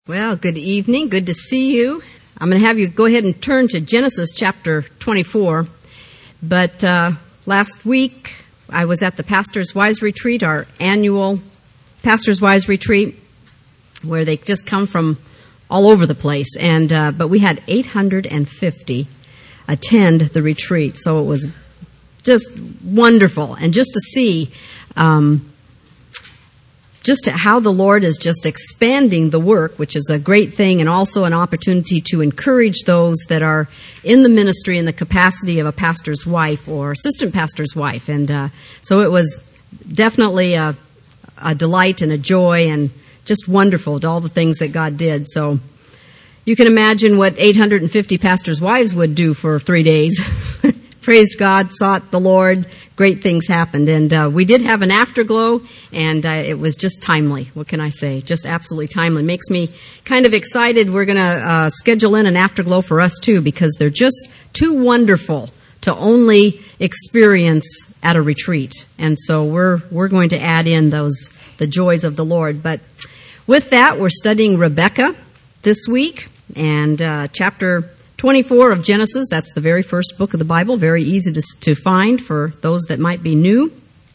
Well, good evening. Good to see you. I'm going to have you go ahead and turn to Genesis chapter 24. But last week, I was at the Pastor's Wives Retreat, our annual Pastor's Wives Retreat, where they just come from all over the place. But we had 850 attend the retreat, so it was just wonderful. And just to see just how the Lord is just expanding the work, which is a great thing, and also an opportunity to encourage those that are in the ministry in the capacity of a pastor's wife or assistant pastor's wife. And so it was definitely a delight and a joy and just wonderful to all the things that God did. So you can imagine what 850 pastors' wives would do for 3 days. Praised God, sought the Lord. Great things happened. And we did have an afterglow, and it was just timely. What can I say? Just absolutely timely. Makes me kind of excited. We're going to schedule in an afterglow for us, too, because they're just too wonderful to only experience at a retreat. And so we're going to add in the joys of the Lord. But with that, we're studying Rebecca this week, and chapter 24 of Genesis. That's the very first book of the Bible. Very easy to find for those that might be new.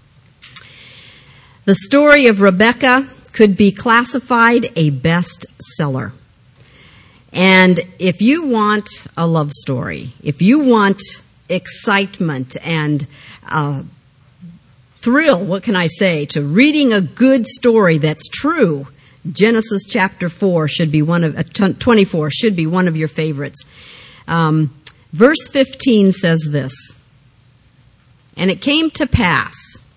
The story of Rebecca could be classified a bestseller. And if you want a love story, if you want excitement and thrill, what can I say, to reading a good story that's true, Genesis chapter 24 should be one of your favorites. Verse 15 says this, "And it came to pass,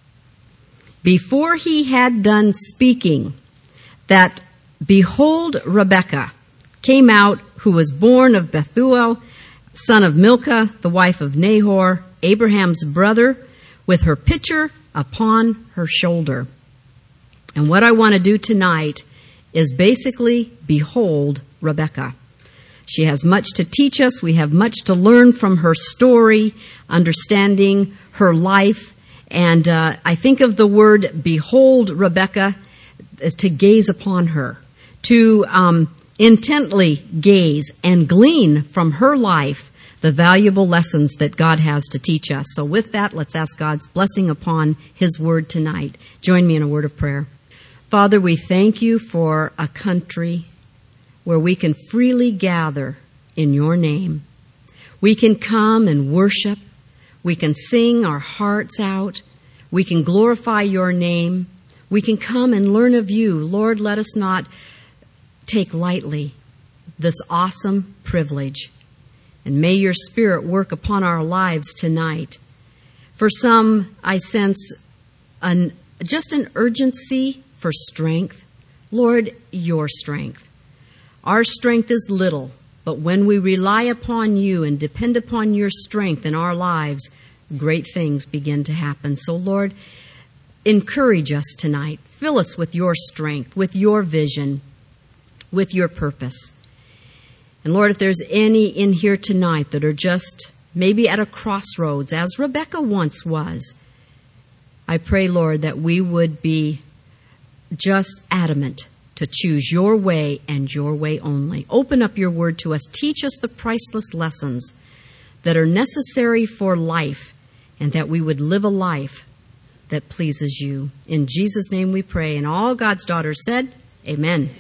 before he had done speaking, that, behold, Rebekah came out, who was born of Bethuel, son of Milcah, the wife of Nahor, Abraham's brother, with her pitcher upon her shoulder." And what I want to do tonight is basically behold Rebecca. She has much to teach us. We have much to learn from her story, understanding her life. And I think of the word behold Rebecca as to gaze upon her, to intently gaze and glean from her life the valuable lessons that God has to teach us. So with that, let's ask God's blessing upon His word tonight. Join me in a word of prayer. Father, we thank you for a country where we can freely gather in your name. We can come and worship. We can sing our hearts out. We can glorify your name. We can come and learn of you. Lord, let us not take lightly this awesome privilege. And may your Spirit work upon our lives tonight. For some, I sense just an urgency for strength. Lord, your strength. Our strength is little, but when we rely upon you and depend upon your strength in our lives, great things begin to happen. So, Lord, encourage us tonight. Fill us with your strength, with your vision, with your purpose. And, Lord, if there's any in here tonight that are just maybe at a crossroads, as Rebecca once was, I pray, Lord, that we would be just adamant to choose your way and your way only. Open up your word to us. Teach us the priceless lessons that are necessary for life, and that we would live a life that pleases you. In Jesus' name we pray. And all God's daughters said, amen.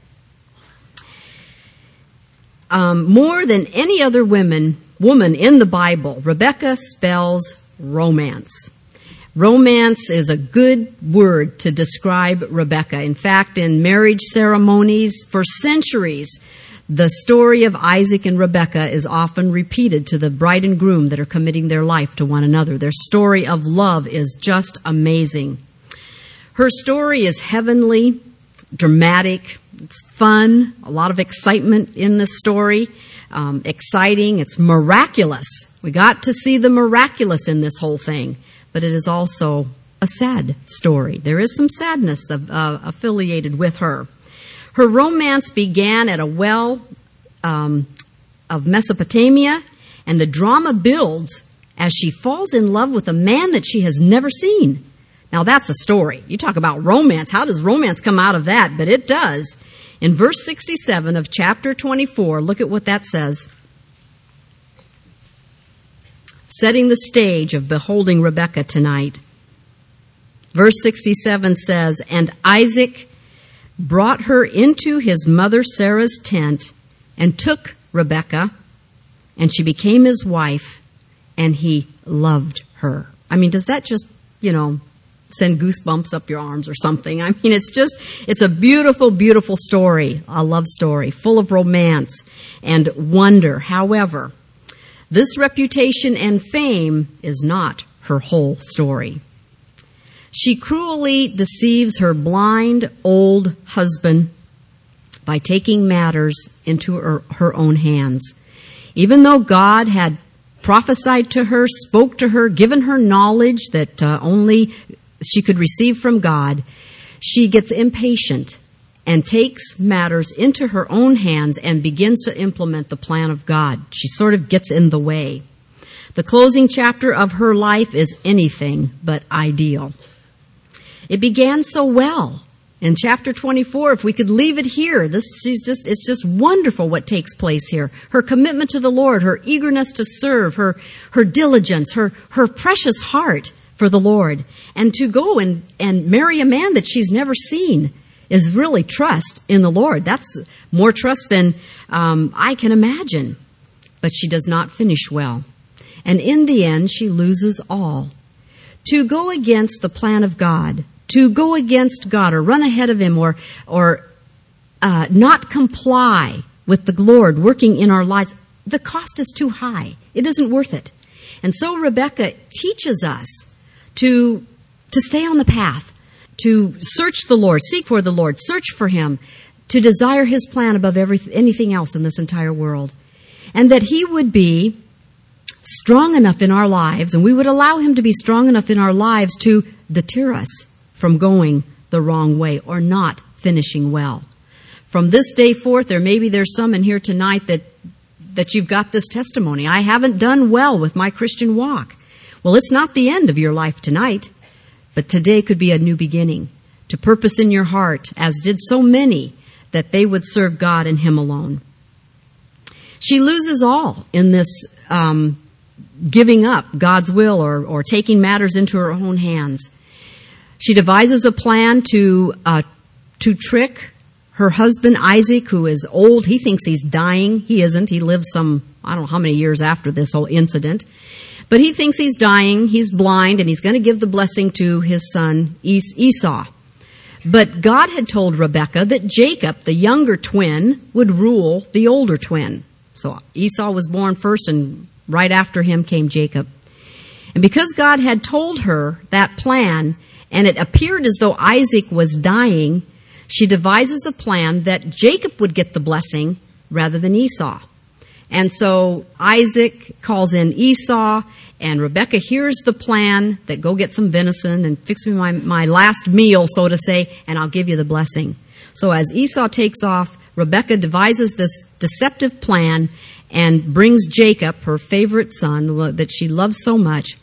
More than any other woman in the Bible, Rebecca spells romance. Romance is a good word to describe Rebecca. In fact, in marriage ceremonies for centuries, the story of Isaac and Rebecca is often repeated to the bride and groom that are committing their life to one another. Their story of love is just amazing. Her story is heavenly, dramatic, it's fun, a lot of excitement in this story, exciting, it's miraculous. We got to see the miraculous in this whole thing. But it is also a sad story. There is some sadness affiliated with her. Her romance began at a well of Mesopotamia, and the drama builds as she falls in love with a man that she has never seen. Now, that's a story. You talk about romance. How does romance come out of that? But it does. In verse 67 of chapter 24, look at what that says. Setting the stage of beholding Rebekah tonight. Verse 67 says, "And Isaac brought her into his mother Sarah's tent and took Rebekah, and she became his wife, and he loved her." I mean, does that just, send goosebumps up your arms or something? I mean, it's a beautiful, beautiful story, a love story, full of romance and wonder. However, this reputation and fame is not her whole story. She cruelly deceives her blind old husband by taking matters into her own hands. Even though God had prophesied to her, spoke to her, given her knowledge that only she could receive from God, she gets impatient and takes matters into her own hands and begins to implement the plan of God. She sort of gets in the way. The closing chapter of her life is anything but ideal. It began so well. In chapter 24, if we could leave it here, it's just wonderful what takes place here. Her commitment to the Lord, her eagerness to serve, her diligence, her precious heart for the Lord. And to go and marry a man that she's never seen is really trust in the Lord. That's more trust than I can imagine. But she does not finish well. And in the end, she loses all. To go against the plan of God, to go against God or run ahead of Him or not comply with the Lord working in our lives, the cost is too high. It isn't worth it. And so Rebekah teaches us to stay on the path, to search the Lord, seek for the Lord, search for Him, to desire His plan above anything else in this entire world. And that He would be strong enough in our lives, and we would allow Him to be strong enough in our lives to deter us from going the wrong way or not finishing well. From this day forth, there's some in here tonight that you've got this testimony. I haven't done well with my Christian walk. Well, it's not the end of your life tonight, but today could be a new beginning to purpose in your heart, as did so many, that they would serve God and Him alone. She loses all in this giving up God's will or taking matters into her own hands. She devises a plan to trick her husband Isaac, who is old. He thinks he's dying. He isn't. He lives I don't know how many years after this whole incident. But he thinks he's dying. He's blind, and he's going to give the blessing to his son Esau. But God had told Rebekah that Jacob, the younger twin, would rule the older twin. So Esau was born first, and right after him came Jacob. And because God had told her that plan, and it appeared as though Isaac was dying, she devises a plan that Jacob would get the blessing rather than Esau. And so Isaac calls in Esau, and Rebekah hears the plan that go get some venison and fix me my last meal, so to say, and I'll give you the blessing. So as Esau takes off, Rebekah devises this deceptive plan and brings Jacob, her favorite son that she loves so much,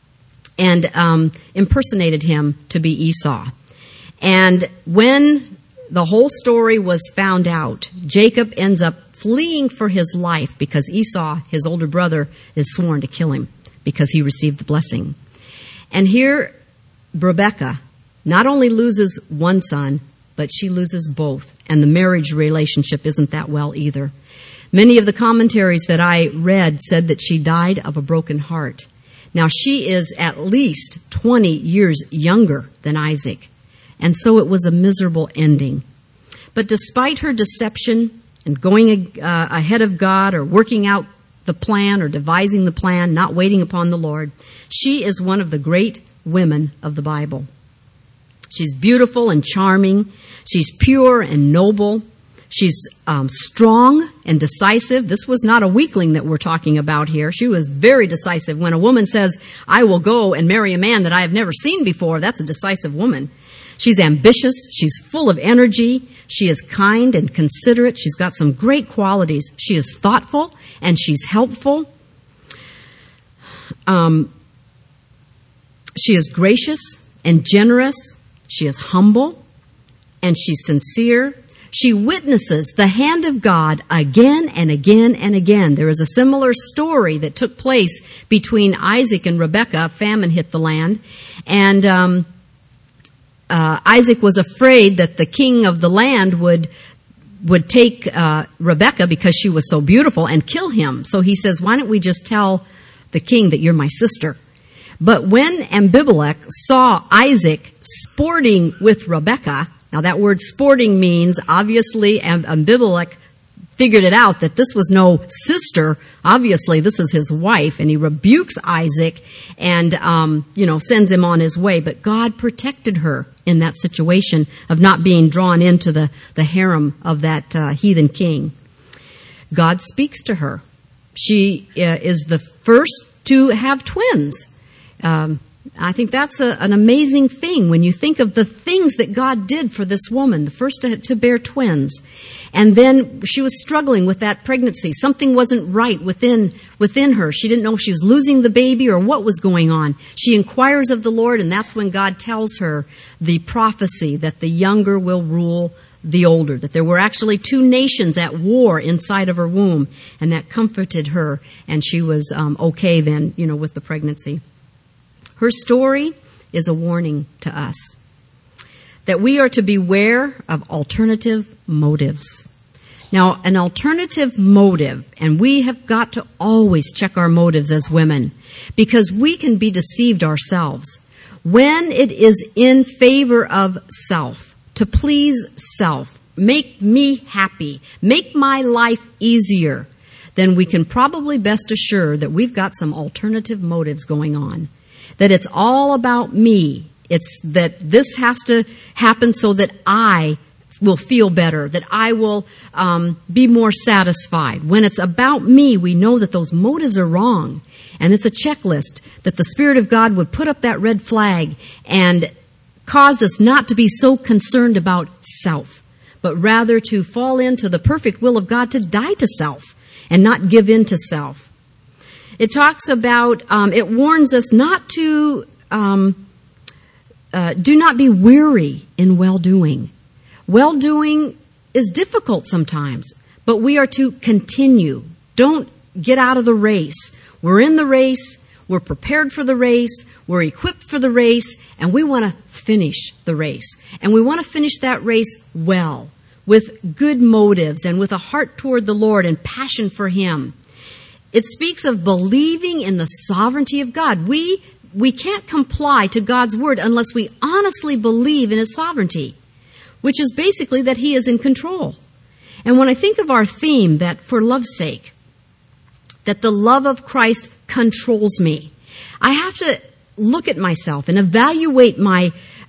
and impersonated him to be Esau. And when the whole story was found out, Jacob ends up fleeing for his life because Esau, his older brother, is sworn to kill him because he received the blessing. And here, Rebekah not only loses one son, but she loses both. And the marriage relationship isn't that well either. Many of the commentaries that I read said that she died of a broken heart. Now, she is at least 20 years younger than Isaac. And so it was a miserable ending. But despite her deception and going ahead of God or working out the plan or devising the plan, not waiting upon the Lord, she is one of the great women of the Bible. She's beautiful and charming. She's pure and noble. She's strong and decisive. This was not a weakling that we're talking about here. She was very decisive. When a woman says, I will go and marry a man that I have never seen before, that's a decisive woman. She's ambitious. She's full of energy. She is kind and considerate. She's got some great qualities. She is thoughtful and she's helpful. She is gracious and generous. She is humble and she's sincere. She witnesses the hand of God again and again and again. There is a similar story that took place between Isaac and Rebekah. Famine hit the land, and Isaac was afraid that the king of the land would take Rebekah because she was so beautiful and kill him. So he says, why don't we just tell the king that you're my sister? But when Abimelech saw Isaac sporting with Rebekah, now that word sporting means, obviously, Abimelech figured it out that this was no sister. Obviously, this is his wife, and he rebukes Isaac and, sends him on his way. But God protected her in that situation of not being drawn into the harem of that heathen king. God speaks to her. She is the first to have twins. I think that's an amazing thing when you think of the things that God did for this woman, the first to bear twins. And then she was struggling with that pregnancy. Something wasn't right within her. She didn't know if she was losing the baby or what was going on. She inquires of the Lord, and that's when God tells her the prophecy that the younger will rule the older, that there were actually two nations at war inside of her womb, and that comforted her, and she was okay then, with the pregnancy. Her story is a warning to us that we are to beware of alternative motives. Now, an alternative motive, and we have got to always check our motives as women, because we can be deceived ourselves. When it is in favor of self, to please self, make me happy, make my life easier, then we can probably best assure that we've got some alternative motives going on. That it's all about me. It's that this has to happen so that I will feel better, that I will be more satisfied. When it's about me, we know that those motives are wrong. And it's a checklist that the Spirit of God would put up that red flag and cause us not to be so concerned about self, but rather to fall into the perfect will of God to die to self and not give in to self. It talks about, it warns us not to, do not be weary in well-doing. Well-doing is difficult sometimes, but we are to continue. Don't get out of the race. We're in the race. We're prepared for the race. We're equipped for the race, and we want to finish the race. And we want to finish that race well, with good motives and with a heart toward the Lord and passion for Him. It speaks of believing in the sovereignty of God. We can't comply to God's word unless we honestly believe in His sovereignty, which is basically that He is in control. And when I think of our theme, that for love's sake, that the love of Christ controls me, I have to look at myself and evaluate my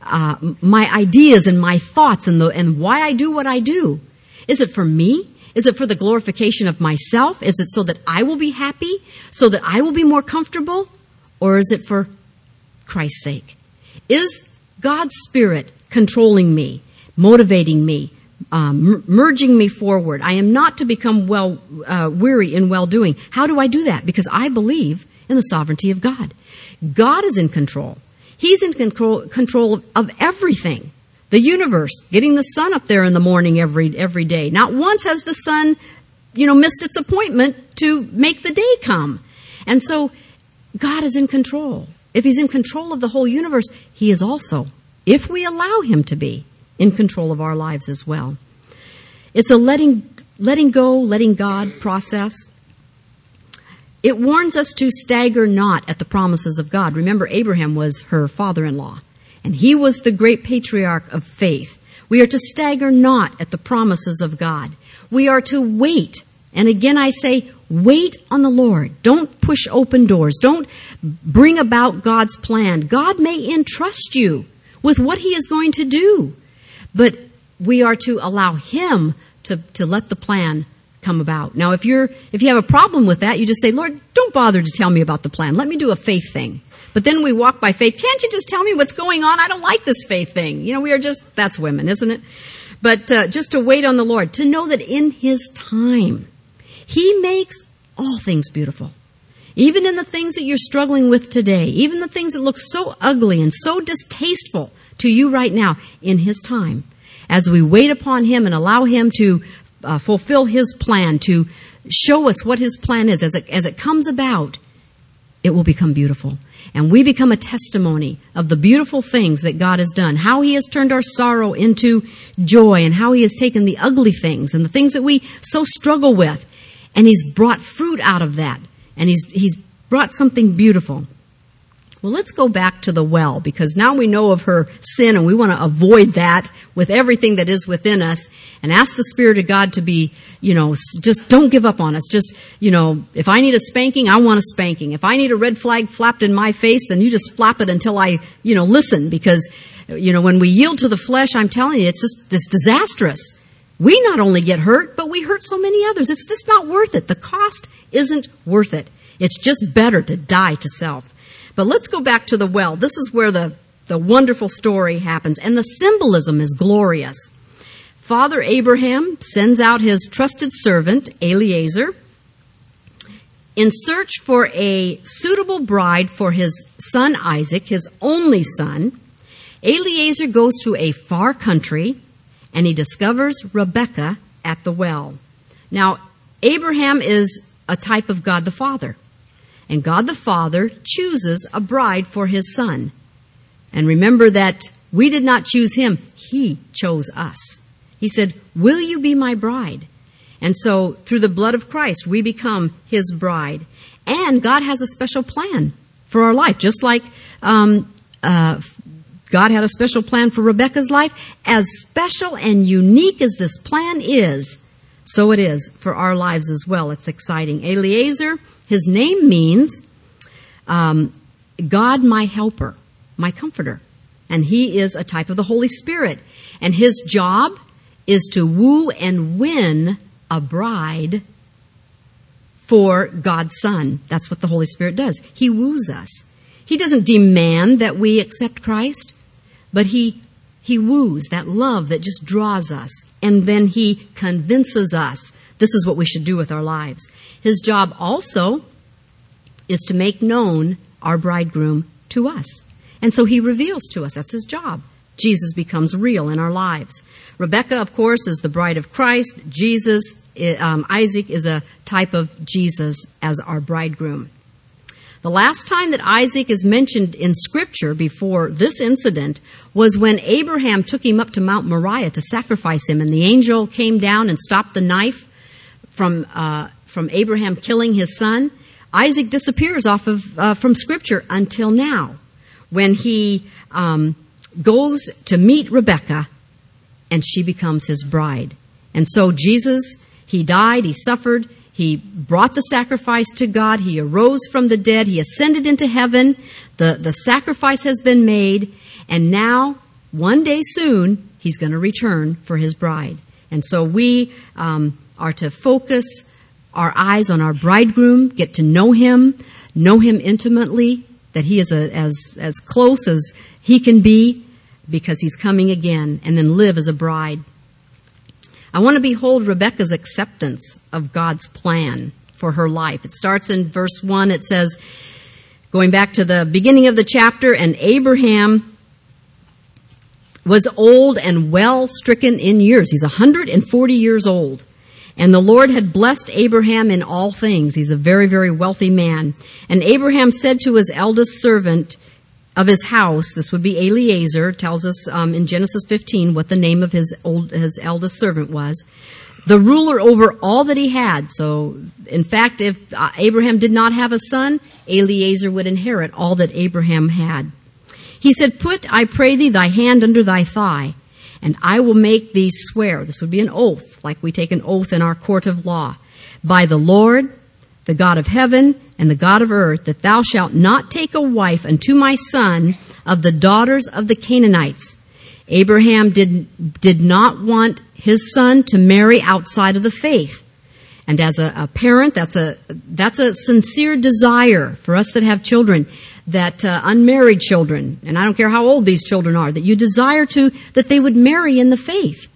ideas and my thoughts and why I do what I do. Is it for me? Is it for the glorification of myself? Is it so that I will be happy? So that I will be more comfortable? Or is it for Christ's sake? Is God's Spirit controlling me, motivating me, merging me forward? I am not to become weary in well-doing. How do I do that? Because I believe in the sovereignty of God. God is in control. He's in control of everything. The universe, getting the sun up there in the morning every day. Not once has the sun, missed its appointment to make the day come. And so God is in control. If He's in control of the whole universe, He is also, if we allow Him to be, in control of our lives as well. It's a letting go, letting God process. It warns us to stagger not at the promises of God. Remember, Abraham was her father-in-law. And he was the great patriarch of faith. We are to stagger not at the promises of God. We are to wait. And again, I say, wait on the Lord. Don't push open doors. Don't bring about God's plan. God may entrust you with what He is going to do. But we are to allow Him to let the plan come about. Now, if you have a problem with that, you just say, Lord, don't bother to tell me about the plan. Let me do a faith thing. But then we walk by faith. Can't you just tell me what's going on? I don't like this faith thing. We are that's women, isn't it? But just to wait on the Lord, to know that in His time, He makes all things beautiful. Even in the things that you're struggling with today, even the things that look so ugly and so distasteful to you right now, in His time. as we wait upon Him and allow Him to fulfill His plan, to show us what His plan is, as it comes about, it will become beautiful. And we become a testimony of the beautiful things that God has done, how He has turned our sorrow into joy, and how He has taken the ugly things and the things that we so struggle with, and He's brought fruit out of that, and He's brought something beautiful. Well, let's go back to the well, because now we know of her sin, and we want to avoid that with everything that is within us, and ask the Spirit of God to be, just don't give up on us. Just, if I need a spanking, I want a spanking. If I need a red flag flapped in my face, then you just flap it until I, listen, because, when we yield to the flesh, I'm telling you, it's disastrous. We not only get hurt, but we hurt so many others. It's just not worth it. The cost isn't worth it. It's just better to die to self. But let's go back to the well. This is where the wonderful story happens, and the symbolism is glorious. Father Abraham sends out his trusted servant, Eliezer, in search for a suitable bride for his son Isaac, his only son. Eliezer goes to a far country, and he discovers Rebekah at the well. Now, Abraham is a type of God the Father. And God the Father chooses a bride for His Son. And remember that we did not choose Him. He chose us. He said, "Will you be my bride?" And so through the blood of Christ, we become His bride. And God has a special plan for our life. Just like God had a special plan for Rebekah's life, as special and unique as this plan is, so it is for our lives as well. It's exciting. Eliezer, his name means God my helper, my comforter. And he is a type of the Holy Spirit. And his job is to woo and win a bride for God's Son. That's what the Holy Spirit does. He woos us. He doesn't demand that we accept Christ, but he woos, that love that just draws us. And then He convinces us this is what we should do with our lives. His job also is to make known our bridegroom to us. And so He reveals to us. That's His job. Jesus becomes real in our lives. Rebekah, of course, is the bride of Christ. Isaac is a type of Jesus as our bridegroom. The last time that Isaac is mentioned in Scripture before this incident was when Abraham took him up to Mount Moriah to sacrifice him, and the angel came down and stopped the knife from Abraham killing his son. Isaac disappears from Scripture until now, when he goes to meet Rebekah, and she becomes his bride. And so Jesus, He died, He suffered, He brought the sacrifice to God, He arose from the dead, He ascended into heaven, the sacrifice has been made, and now, one day soon, He's going to return for His bride. And so we are to focus our eyes on our bridegroom, get to know him intimately, that he is as close as he can be, because he's coming again, and then live as a bride. I want to behold Rebekah's acceptance of God's plan for her life. It starts in verse 1. It says, going back to the beginning of the chapter, and Abraham was old and well stricken in years. He's 140 years old. And the Lord had blessed Abraham in all things. He's a very, very wealthy man. And Abraham said to his eldest servant of his house, this would be Eliezer, tells us in Genesis 15 what the name of his eldest servant was, the ruler over all that he had. So, in fact, if Abraham did not have a son, Eliezer would inherit all that Abraham had. He said, "Put, I pray thee, thy hand under thy thigh, and I will make thee swear." This would be an oath, like we take an oath in our court of law. "By the Lord, the God of heaven and the God of earth, that thou shalt not take a wife unto my son of the daughters of the Canaanites." Abraham did not want his son to marry outside of the faith. And as a parent, that's a sincere desire for us that have children, that unmarried children, and I don't care how old these children are, that you desire that they would marry in the faith.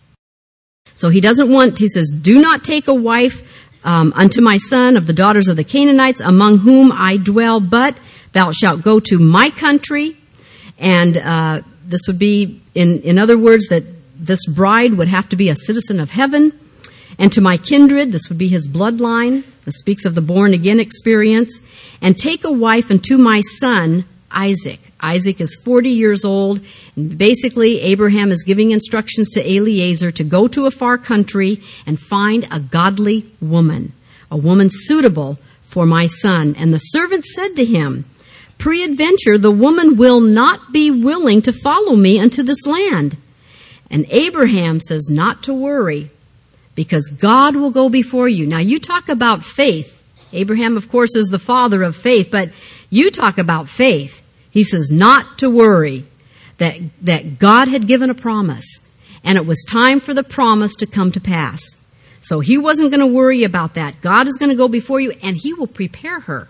So he says, "Do not take a wife unto my son of the daughters of the Canaanites, among whom I dwell, but thou shalt go to my country." And this would be, in other words, that this bride would have to be a citizen of heaven. And to my kindred, this would be his bloodline. This speaks of the born-again experience. And take a wife unto my son, Isaac. Isaac is 40 years old. And basically, Abraham is giving instructions to Eliezer to go to a far country and find a godly woman, a woman suitable for my son. And the servant said to him, peradventure, the woman will not be willing to follow me unto this land. And Abraham says not to worry, because God will go before you. Now, you talk about faith. Abraham, of course, is the father of faith, but you talk about faith. He says not to worry, that God had given a promise, and it was time for the promise to come to pass. So he wasn't going to worry about that. God is going to go before you, and he will prepare her.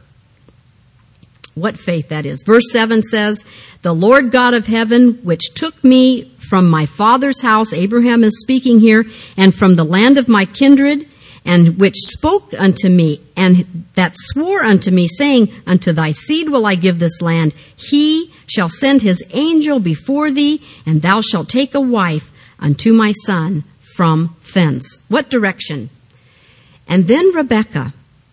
What faith that is. Verse 7 says, the Lord God of heaven, which took me from my father's house, Abraham is speaking here, and from the land of my kindred, and which spoke unto me, and that swore unto me, saying, unto thy seed will I give this land. He shall send his angel before thee, and thou shalt take a wife unto my son from thence. What direction? And then Rebekah,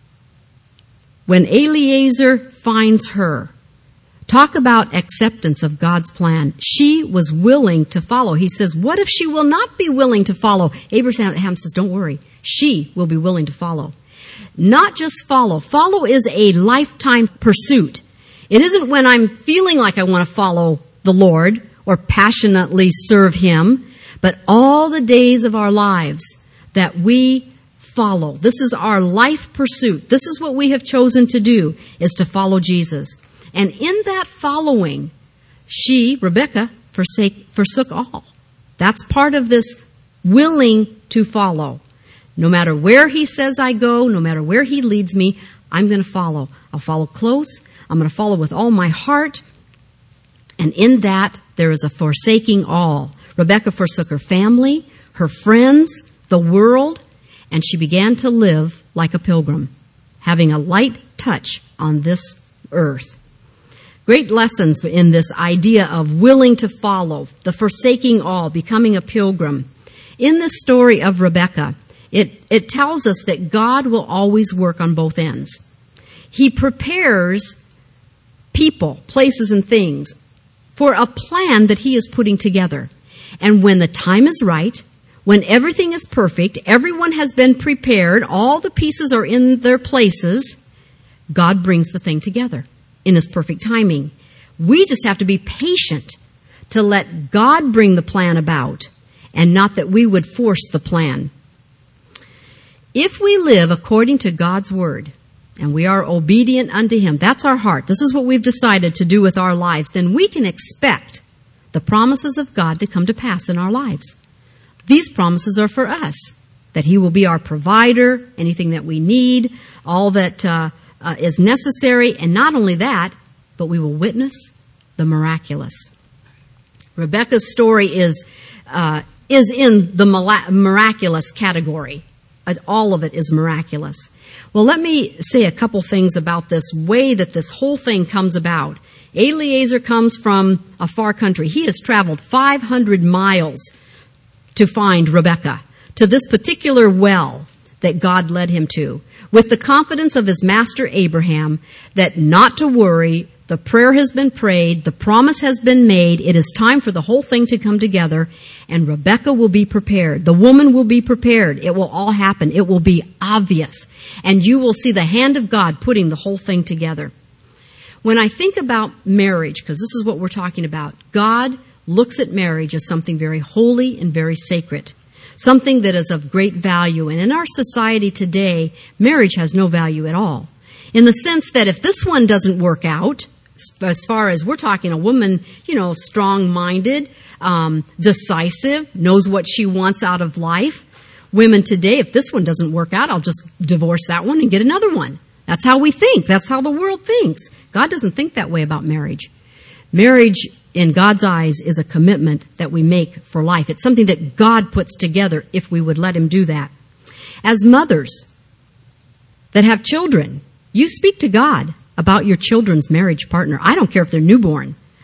when Eliezer finds her, talk about acceptance of God's plan. She was willing to follow. He says, what if she will not be willing to follow? Abraham says, don't worry. She will be willing to follow. Not just follow. Follow is a lifetime pursuit. It isn't when I'm feeling like I want to follow the Lord or passionately serve him, but all the days of our lives that we follow. This is our life pursuit. This is what we have chosen to do, is to follow Jesus. And in that following, Rebekah, forsook all. That's part of this willing to follow. No matter where he says I go, no matter where he leads me, I'm going to follow. I'll follow close. I'm going to follow with all my heart. And in that, there is a forsaking all. Rebekah forsook her family, her friends, the world, and she began to live like a pilgrim, having a light touch on this earth. Great lessons in this idea of willing to follow, the forsaking all, becoming a pilgrim. In this story of Rebekah, it tells us that God will always work on both ends. He prepares people, places, and things for a plan that he is putting together. And when the time is right, when everything is perfect, everyone has been prepared, all the pieces are in their places, God brings the thing together in his perfect timing. We just have to be patient to let God bring the plan about, and not that we would force the plan. If we live according to God's word, and we are obedient unto him, that's our heart, this is what we've decided to do with our lives, then we can expect the promises of God to come to pass in our lives. These promises are for us, that he will be our provider, anything that we need, all that is necessary, and not only that, but we will witness the miraculous. Rebekah's story is in the miraculous category. All of it is miraculous. Well, let me say a couple things about this way that this whole thing comes about. Eliezer comes from a far country. He has traveled 500 miles to find Rebekah, to this particular well that God led him to, with the confidence of his master Abraham that not to worry, the prayer has been prayed, the promise has been made, it is time for the whole thing to come together, and Rebekah will be prepared. The woman will be prepared. It will all happen. It will be obvious. And you will see the hand of God putting the whole thing together. When I think about marriage, because this is what we're talking about, God looks at marriage as something very holy and very sacred, something that is of great value. And in our society today, marriage has no value at all, in the sense that if this one doesn't work out, as far as we're talking a woman, strong-minded, decisive, knows what she wants out of life. Women today, if this one doesn't work out, I'll just divorce that one and get another one. That's how we think. That's how the world thinks. God doesn't think that way about marriage. Marriage, in God's eyes, is a commitment that we make for life. It's something that God puts together if we would let him do that. As mothers that have children, you speak to God about your children's marriage partner. I don't care if they're newborn.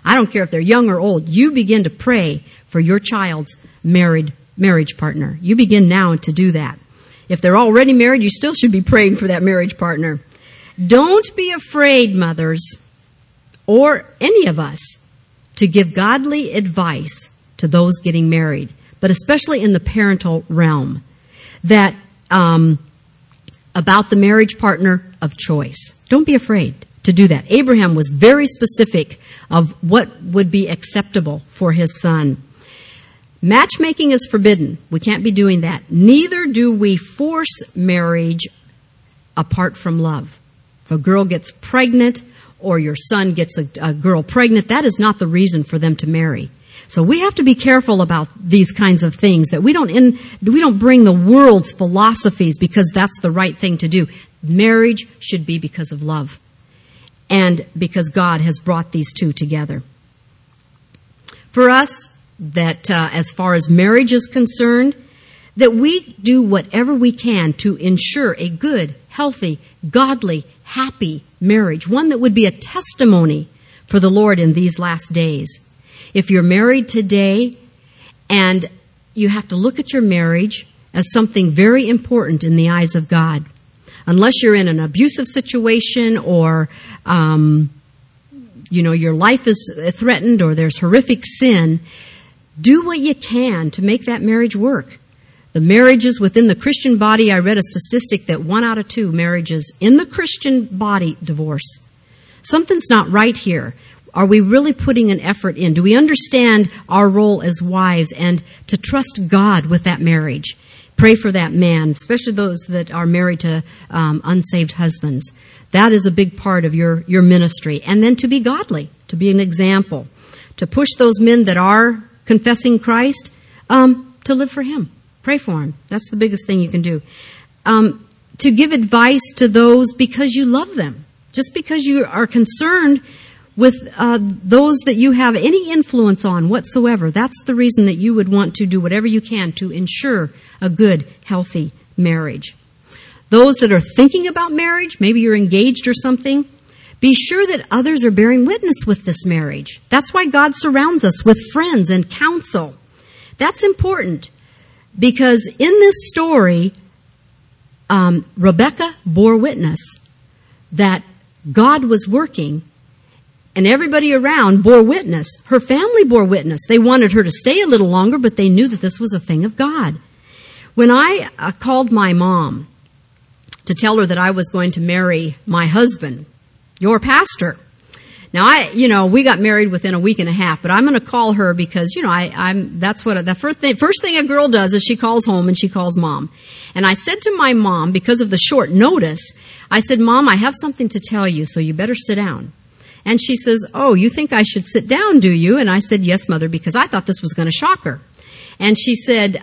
I don't care if they're young or old. You begin to pray for your child's marriage partner. You begin now to do that. If they're already married, you still should be praying for that marriage partner. Don't be afraid, mothers, or any of us, to give godly advice to those getting married, but especially in the parental realm, that about the marriage partner of choice. Don't be afraid to do that. Abraham was very specific of what would be acceptable for his son. Matchmaking is forbidden. We can't be doing that. Neither do we force marriage apart from love. If a girl gets pregnant or your son gets a girl pregnant, that is not the reason for them to marry. So we have to be careful about these kinds of things, that we don't bring the world's philosophies because that's the right thing to do. Marriage should be because of love and because God has brought these two together. For us, that as far as marriage is concerned, that we do whatever we can to ensure a good, healthy, godly, happy marriage, one that would be a testimony for the Lord in these last days. If you're married today and you have to look at your marriage as something very important in the eyes of God, unless you're in an abusive situation or your life is threatened or there's horrific sin, do what you can to make that marriage work. The marriages within the Christian body, I read a statistic that 1 out of 2 marriages in the Christian body divorce. Something's not right here. Are we really putting an effort in? Do we understand our role as wives and to trust God with that marriage? Pray for that man, especially those that are married to unsaved husbands. That is a big part of your ministry. And then to be godly, to be an example, to push those men that are confessing Christ, to live for Him. Pray for Him. That's the biggest thing you can do. To give advice to those because you love them. Just because you are concerned with those that you have any influence on whatsoever. That's the reason that you would want to do whatever you can to ensure a good, healthy marriage. Those that are thinking about marriage, maybe you're engaged or something, be sure that others are bearing witness with this marriage. That's why God surrounds us with friends and counsel. That's important because in this story, Rebekah bore witness that God was working, and everybody around bore witness. Her family bore witness. They wanted her to stay a little longer, but they knew that this was a thing of God. When I called my mom to tell her that I was going to marry my husband, your pastor. Now, we got married within a week and a half, but I'm going to call her because, that's what the first thing a girl does is she calls home and she calls mom. And I said to my mom, because of the short notice, I said, Mom, I have something to tell you, so you better sit down. And she says, oh, you think I should sit down, do you? And I said, yes, Mother, because I thought this was going to shock her. And she said,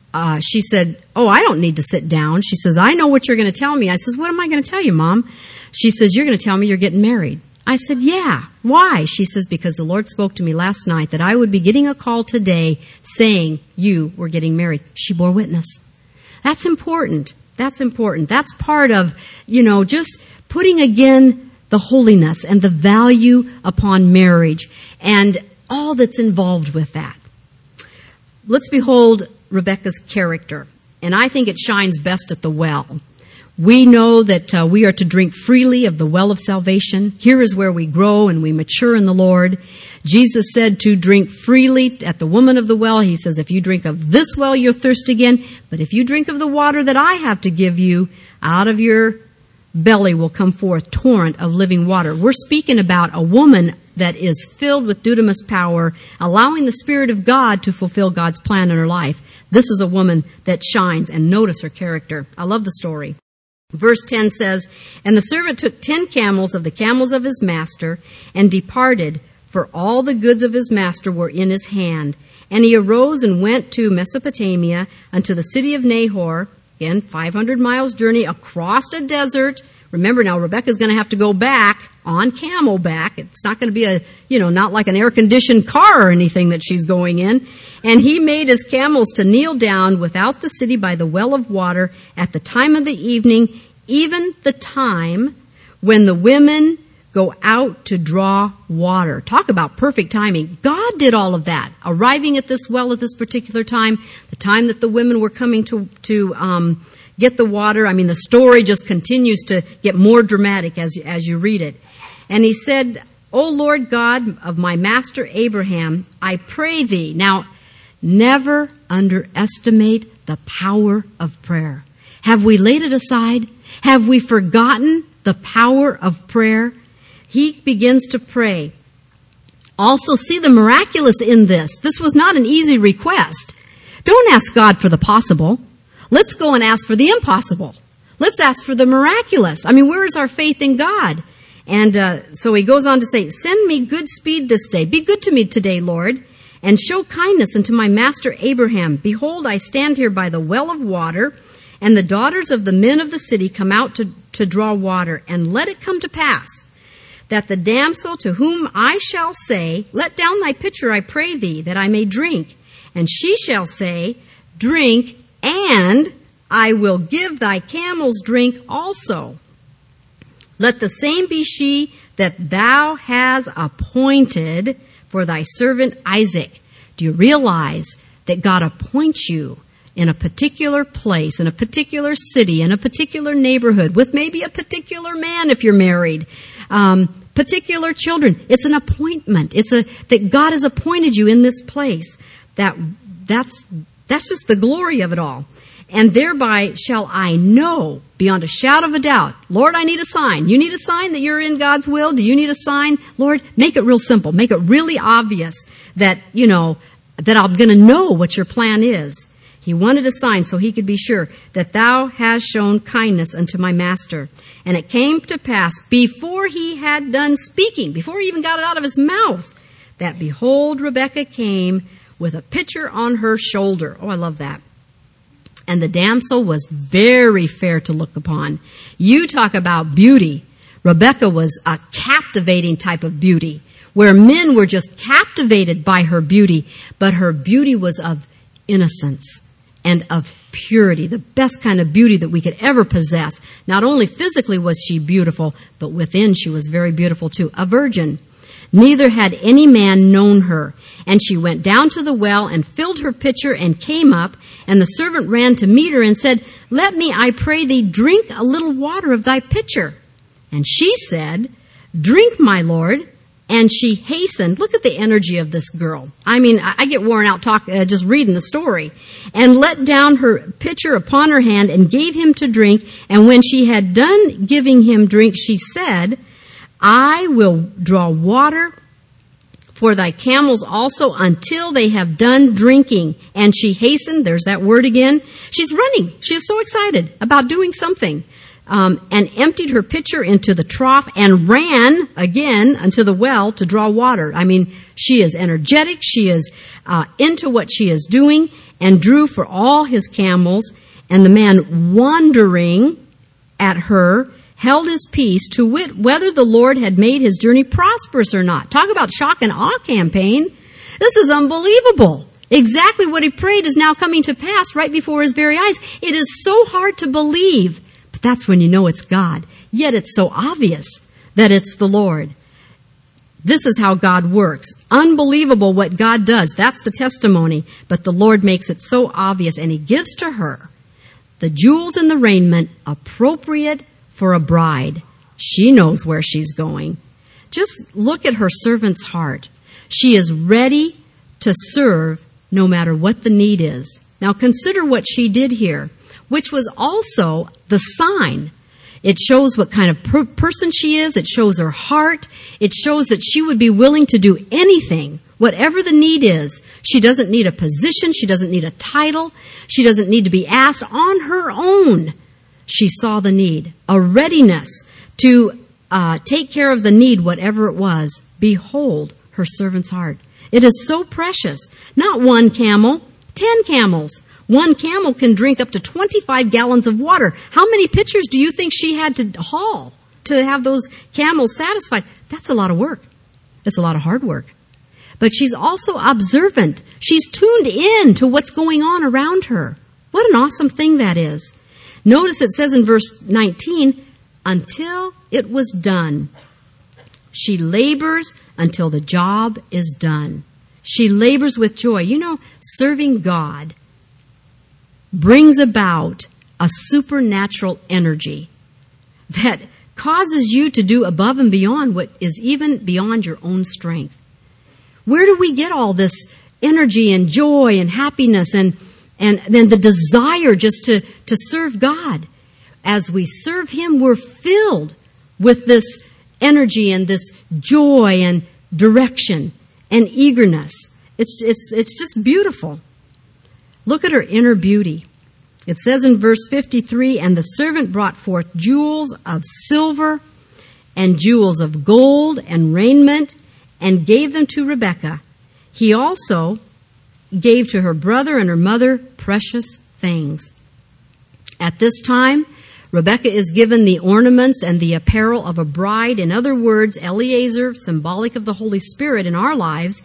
oh, I don't need to sit down. She says, I know what you're going to tell me. I says, what am I going to tell you, Mom? She says, you're going to tell me you're getting married. I said, yeah. Why? She says, because the Lord spoke to me last night that I would be getting a call today saying you were getting married. She bore witness. That's important. That's important. That's part of, just putting again the holiness and the value upon marriage and all that's involved with that. Let's behold Rebekah's character. And I think it shines best at the well. We know that we are to drink freely of the well of salvation. Here is where we grow and we mature in the Lord. Jesus said to drink freely at the woman of the well. He says, if you drink of this well, you'll thirst again. But if you drink of the water that I have to give you, out of your belly will come forth torrent of living water. We're speaking about a woman that is filled with dunamis power, allowing the Spirit of God to fulfill God's plan in her life. This is a woman that shines, and notice her character. I love the story. Verse 10 says, and the servant took 10 camels of the camels of his master and departed, for all the goods of his master were in his hand. And he arose and went to Mesopotamia unto the city of Nahor, again, 500 miles journey across a desert. Remember now, Rebekah's going to have to go back on camelback. It's not going to be not like an air-conditioned car or anything that she's going in. And he made his camels to kneel down without the city by the well of water at the time of the evening, even the time when the women go out to draw water. Talk about perfect timing. God did all of that. Arriving at this well at this particular time, the time that the women were coming to get the water. I mean, the story just continues to get more dramatic as you read it. And he said, O Lord God of my master Abraham, I pray thee. Now, never underestimate the power of prayer. Have we laid it aside? Have we forgotten the power of prayer? He begins to pray. Also, see the miraculous in this. This was not an easy request. Don't ask God for the possible. Let's go and ask for the impossible. Let's ask for the miraculous. I mean, where is our faith in God? And so he goes on to say, send me good speed this day. Be good to me today, Lord, and show kindness unto my master Abraham. Behold, I stand here by the well of water, and the daughters of the men of the city come out to draw water. And let it come to pass that the damsel to whom I shall say, let down thy pitcher, I pray thee, that I may drink. And she shall say, drink, and I will give thy camels drink also. Let the same be she that thou hast appointed for thy servant Isaac. Do you realize that God appoints you in a particular place, in a particular city, in a particular neighborhood, with maybe a particular man if you're married, particular children? It's an appointment. That God has appointed you in this place. That's just the glory of it all. And thereby shall I know beyond a shadow of a doubt. Lord, I need a sign. You need a sign that you're in God's will? Do you need a sign? Lord, make it real simple. Make it really obvious that, that I'm going to know what your plan is. He wanted a sign so he could be sure that thou hast shown kindness unto my master. And it came to pass before he had done speaking, before he even got it out of his mouth, that behold, Rebekah came with a pitcher on her shoulder. Oh, I love that. And the damsel was very fair to look upon. You talk about beauty. Rebekah was a captivating type of beauty, where men were just captivated by her beauty, but her beauty was of innocence and of purity, the best kind of beauty that we could ever possess. Not only physically was she beautiful, but within she was very beautiful too. A virgin. Neither had any man known her. And she went down to the well and filled her pitcher and came up. And the servant ran to meet her and said, let me, I pray thee, drink a little water of thy pitcher. And she said, drink, my lord. And she hastened. Look at the energy of this girl. I mean, I get worn out just reading the story. And let down her pitcher upon her hand and gave him to drink. And when she had done giving him drink, she said, I will draw water for thy camels also until they have done drinking. And she hastened, there's that word again. She's running. She is so excited about doing something. And emptied her pitcher into the trough and ran again unto the well to draw water. I mean, she is energetic. She is into what she is doing, and drew for all his camels. And the man, wondering at her, held his peace, to wit whether the Lord had made his journey prosperous or not. Talk about shock and awe campaign. This is unbelievable. Exactly what he prayed is now coming to pass right before his very eyes. It is so hard to believe, but that's when you know it's God. Yet it's so obvious that it's the Lord. This is how God works. Unbelievable what God does. That's the testimony. But the Lord makes it so obvious, and he gives to her the jewels and the raiment appropriate for a bride. She knows where she's going. Just look at her servant's heart. She is ready to serve no matter what the need is. Now consider what she did here, which was also the sign. It shows what kind of person she is. It shows her heart. It shows that she would be willing to do anything, whatever the need is. She doesn't need a position. She doesn't need a title. She doesn't need to be asked. On her own, she saw the need, a readiness to take care of the need, whatever it was. Behold, her servant's heart. It is so precious. Not one camel, 10 camels. One camel can drink up to 25 gallons of water. How many pitchers do you think she had to haul to have those camels satisfied? That's a lot of work. It's a lot of hard work. But she's also observant. She's tuned in to what's going on around her. What an awesome thing that is. Notice it says in verse 19, until it was done. She labors until the job is done. She labors with joy. You know, serving God brings about a supernatural energy that causes you to do above and beyond what is even beyond your own strength. Where do we get all this energy and joy and happiness and then the desire just to serve God? As we serve Him, we're filled with this energy and this joy and direction and eagerness. It's just beautiful. Look at her inner beauty. It says in verse 53, and the servant brought forth jewels of silver and jewels of gold and raiment and gave them to Rebekah. He also gave to her brother and her mother precious things. At this time, Rebekah is given the ornaments and the apparel of a bride. In other words, Eliezer, symbolic of the Holy Spirit in our lives,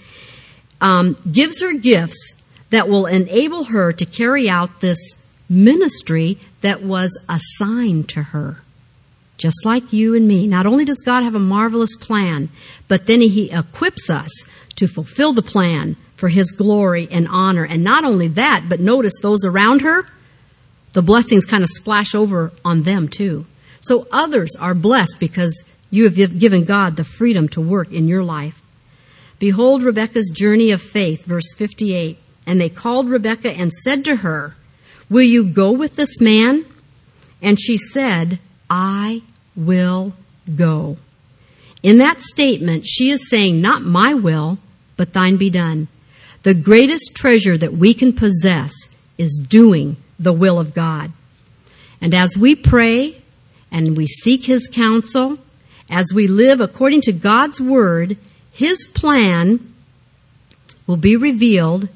gives her gifts that will enable her to carry out this ministry that was assigned to her. Just like you and me. Not only does God have a marvelous plan, but then He equips us to fulfill the plan for His glory and honor. And not only that, but notice those around her, the blessings kind of splash over on them too. So others are blessed because you have given God the freedom to work in your life. Behold Rebekah's journey of faith, verse 58. And they called Rebekah and said to her, will you go with this man? And she said, I will go. In that statement, she is saying, not my will, but thine be done. The greatest treasure that we can possess is doing the will of God. And as we pray and we seek His counsel, as we live according to God's word, His plan will be revealed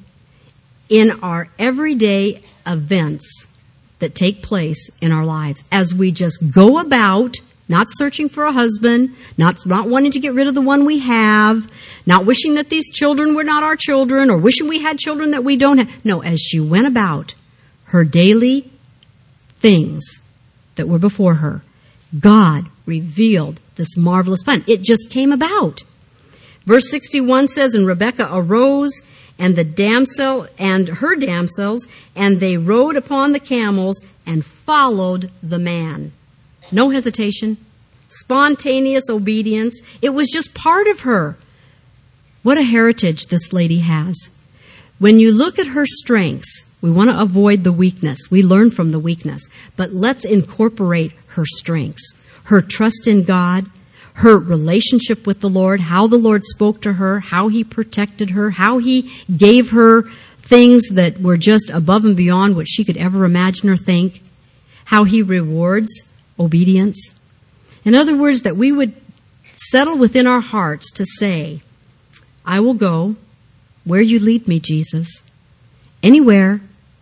in our everyday events that take place in our lives. As we just go about, not searching for a husband, not wanting to get rid of the one we have, not wishing that these children were not our children, or wishing we had children that we don't have. No, as she went about her daily things that were before her, God revealed this marvelous plan. It just came about. Verse 61 says, and Rebekah arose, and the damsel and her damsels, and they rode upon the camels and followed the man. No hesitation, spontaneous obedience. It was just part of her. What a heritage this lady has. When you look at her strengths, we want to avoid the weakness. We learn from the weakness, but let's incorporate her strengths, her trust in God, her relationship with the Lord, how the Lord spoke to her, how He protected her, how He gave her things that were just above and beyond what she could ever imagine or think, how He rewards obedience. In other words, that we would settle within our hearts to say, I will go where you lead me, Jesus, anywhere,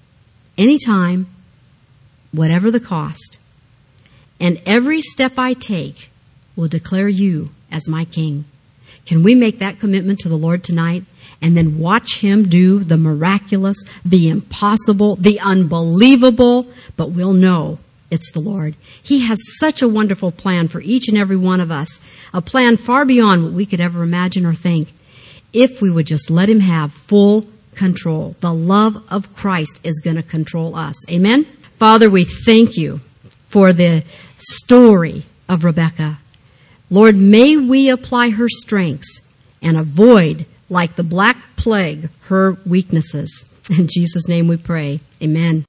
anytime, whatever the cost. And every step I take will declare you as my King. Can we make that commitment to the Lord tonight and then watch Him do the miraculous, the impossible, the unbelievable, but we'll know it's the Lord. He has such a wonderful plan for each and every one of us, a plan far beyond what we could ever imagine or think, if we would just let Him have full control. The love of Christ is going to control us. Amen? Father, we thank you for the story of Rebekah. Lord, may we apply her strengths and avoid, like the Black Plague, her weaknesses. In Jesus' name we pray. Amen.